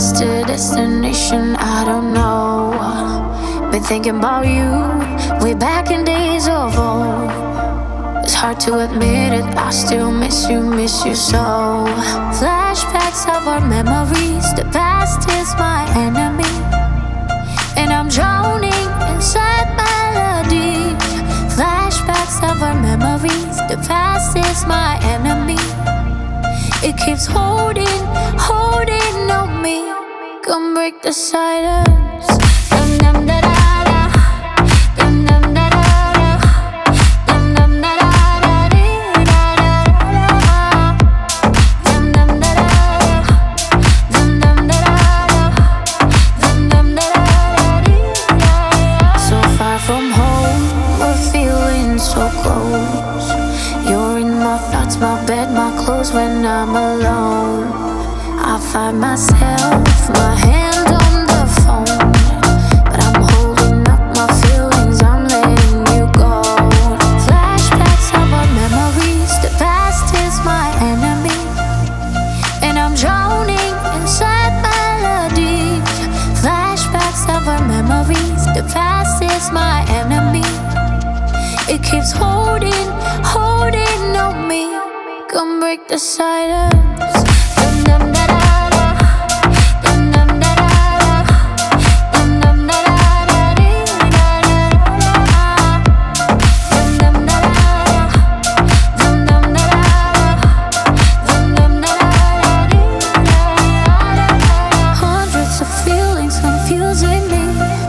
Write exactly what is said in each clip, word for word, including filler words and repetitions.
lost to destination, I don't know. Been thinking about you way back in days of old. It's hard to admit it, I still miss you, miss you so. Flashbacks of our memories, the past is my enemy, and I'm drowning inside melody. Flashbacks of our memories, the past is my enemy. It keeps holding, holding on me. Come break the silence. Dum dum da da da. Dum dum da da da. Dum dum da da da dee da da da. Dum dum da da da. Dum dum da da da. Dum dum da da da dee da da. So far from home, we're feeling so close. You're in my thoughts, my bed, my clothes when I'm alone. I find myself, my hand on the phone, but I'm holding up my feelings, I'm letting you go. Flashbacks of our memories, the past is my enemy, and I'm drowning inside melodies. Flashbacks of our memories, the past is my enemy. It keeps holding, holding on me. Come break the silence. Dum dum da da da. Dum dum da da da. Dum dum da da da dee da da da. Dum dum da da da. Dum dum da da da. Dum dum da da da dee da da. Hundreds of feelings confusing me,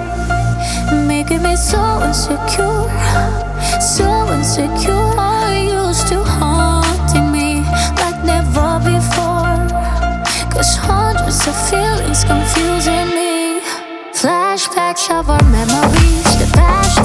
making me so insecure, so insecure. Are you still haunting me like never before? Cause hundreds of feelings confusing me. Flashbacks of our memories, the past